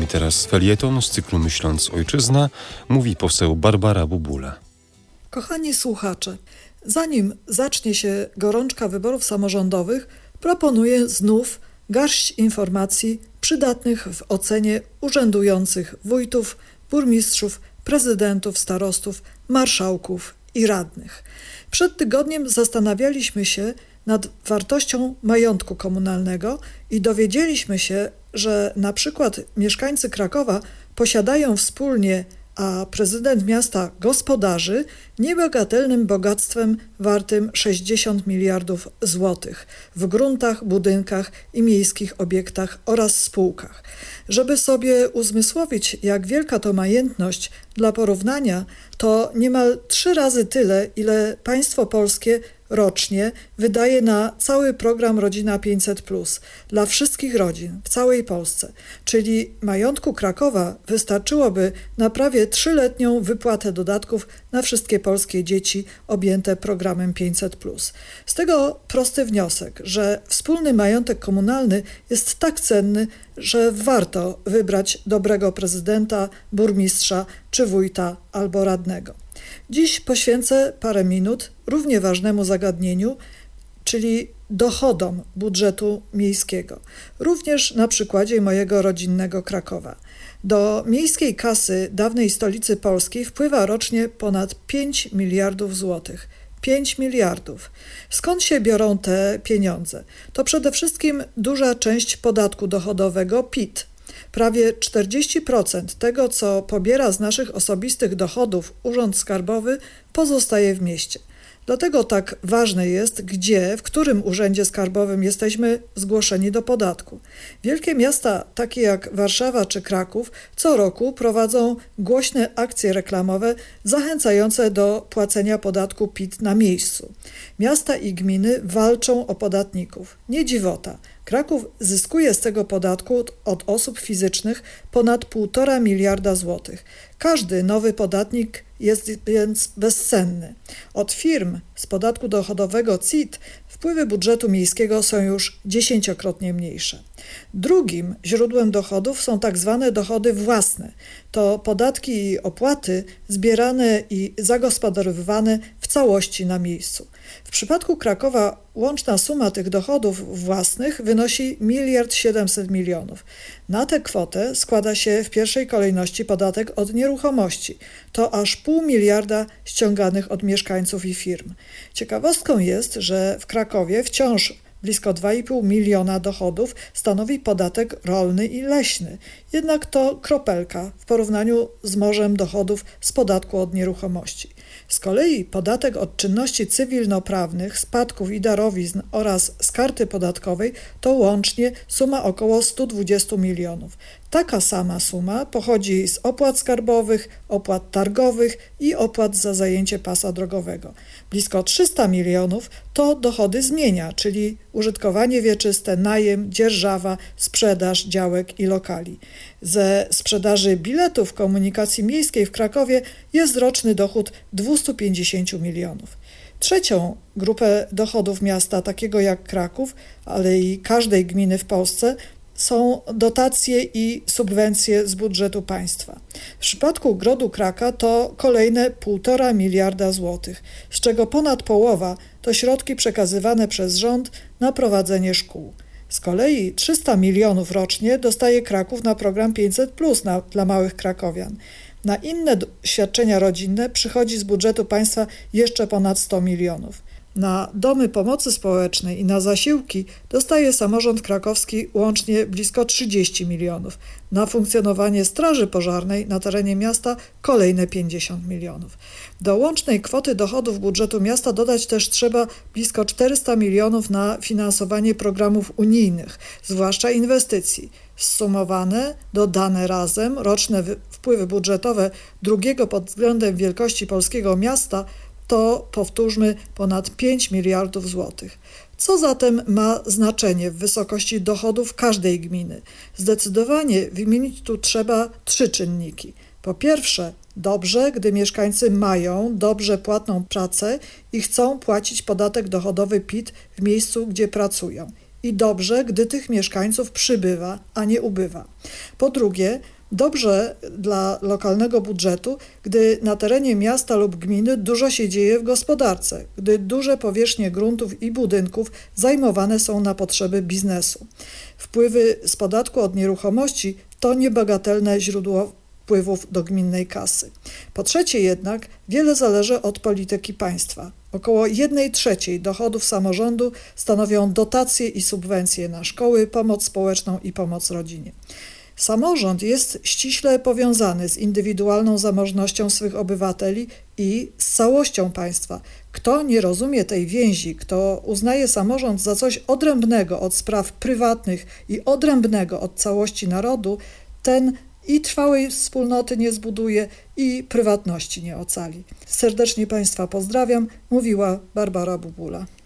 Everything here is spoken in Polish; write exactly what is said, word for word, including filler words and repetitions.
nami teraz felieton z cyklu Myśląc Ojczyzna, mówi poseł Barbara Bubula. Kochani słuchacze, zanim zacznie się gorączka wyborów samorządowych, proponuję znów garść informacji przydatnych w ocenie urzędujących wójtów, burmistrzów, prezydentów, starostów, marszałków i radnych. Przed tygodniem zastanawialiśmy się nad wartością majątku komunalnego i dowiedzieliśmy się, że na przykład mieszkańcy Krakowa posiadają wspólnie, a prezydent miasta gospodarzy niebagatelnym bogactwem wartym sześćdziesiąt miliardów złotych w gruntach, budynkach i miejskich obiektach oraz spółkach. Żeby sobie uzmysłowić, jak wielka to majętność, dla porównania to niemal trzy razy tyle, ile państwo polskie rocznie wydaje na cały program Rodzina pięćset plus dla wszystkich rodzin w całej Polsce, czyli majątku Krakowa wystarczyłoby na prawie trzyletnią wypłatę dodatków na wszystkie polskie dzieci objęte programem pięćset plus. Z tego prosty wniosek, że wspólny majątek komunalny jest tak cenny, że warto wybrać dobrego prezydenta, burmistrza czy wójta albo radnego. Dziś poświęcę parę minut równie ważnemu zagadnieniu, czyli dochodom budżetu miejskiego. Również na przykładzie mojego rodzinnego Krakowa. Do miejskiej kasy dawnej stolicy Polski wpływa rocznie ponad pięć miliardów złotych. pięć miliardów. Skąd się biorą te pieniądze? To przede wszystkim duża część podatku dochodowego P I T. Prawie czterdzieści procent tego, co pobiera z naszych osobistych dochodów Urząd Skarbowy, pozostaje w mieście. Dlatego tak ważne jest, gdzie, w którym urzędzie skarbowym jesteśmy zgłoszeni do podatku. Wielkie miasta, takie jak Warszawa czy Kraków, co roku prowadzą głośne akcje reklamowe zachęcające do płacenia podatku P I T na miejscu. Miasta i gminy walczą o podatników. Nie dziwota. Kraków zyskuje z tego podatku od osób fizycznych ponad półtora miliarda złotych. Każdy nowy podatnik jest więc bezcenny. Od firm z podatku dochodowego C I T wpływy budżetu miejskiego są już dziesięciokrotnie mniejsze. Drugim źródłem dochodów są tak zwane dochody własne. To podatki i opłaty zbierane i zagospodarowywane w całości na miejscu. W przypadku Krakowa łączna suma tych dochodów własnych wynosi miliard siedemset milionów. Na tę kwotę składa się w pierwszej kolejności podatek od nieruchomości. To aż pół miliarda ściąganych od mieszkańców i firm. Ciekawostką jest, że w Krakowie wciąż blisko dwa i pół miliona dochodów stanowi podatek rolny i leśny. Jednak to kropelka w porównaniu z morzem dochodów z podatku od nieruchomości. Z kolei podatek od czynności cywilnoprawnych, spadków i darowizn oraz z karty podatkowej to łącznie suma około sto dwadzieścia milionów. Taka sama suma pochodzi z opłat skarbowych, opłat targowych i opłat za zajęcie pasa drogowego. Blisko trzysta milionów to dochody z mienia, czyli użytkowanie wieczyste, najem, dzierżawa, sprzedaż działek i lokali. Ze sprzedaży biletów komunikacji miejskiej w Krakowie jest roczny dochód dwieście pięćdziesiąt milionów. Trzecią grupę dochodów miasta, takiego jak Kraków, ale i każdej gminy w Polsce, są dotacje i subwencje z budżetu państwa. W przypadku Grodu Kraka to kolejne półtora miliarda złotych, z czego ponad połowa to środki przekazywane przez rząd na prowadzenie szkół. Z kolei trzysta milionów rocznie dostaje Kraków na program pięćset plus na, dla małych krakowian. Na inne d- świadczenia rodzinne przychodzi z budżetu państwa jeszcze ponad sto milionów. Na domy pomocy społecznej i na zasiłki dostaje samorząd krakowski łącznie blisko trzydzieści milionów. Na funkcjonowanie straży pożarnej na terenie miasta kolejne pięćdziesiąt milionów. Do łącznej kwoty dochodów budżetu miasta dodać też trzeba blisko czterysta milionów na finansowanie programów unijnych, zwłaszcza inwestycji. Zsumowane, dodane razem, roczne wpływy budżetowe drugiego pod względem wielkości polskiego miasta to, powtórzmy, ponad pięć miliardów złotych. Co zatem ma znaczenie w wysokości dochodów każdej gminy? Zdecydowanie wymienić tu trzeba trzy czynniki. Po pierwsze, dobrze, gdy mieszkańcy mają dobrze płatną pracę i chcą płacić podatek dochodowy P I T w miejscu, gdzie pracują. i dobrze, gdy tych mieszkańców przybywa, a nie ubywa. Po drugie, dobrze dla lokalnego budżetu, gdy na terenie miasta lub gminy dużo się dzieje w gospodarce, gdy duże powierzchnie gruntów i budynków zajmowane są na potrzeby biznesu. Wpływy z podatku od nieruchomości to niebagatelne źródło wpływów do gminnej kasy. Po trzecie jednak, wiele zależy od polityki państwa. Około jednej trzeciej dochodów samorządu stanowią dotacje i subwencje na szkoły, pomoc społeczną i pomoc rodzinie. Samorząd jest ściśle powiązany z indywidualną zamożnością swych obywateli i z całością państwa. Kto nie rozumie tej więzi, kto uznaje samorząd za coś odrębnego od spraw prywatnych i odrębnego od całości narodu, ten i trwałej wspólnoty nie zbuduje, i prywatności nie ocali. Serdecznie Państwa pozdrawiam, mówiła Barbara Bubula.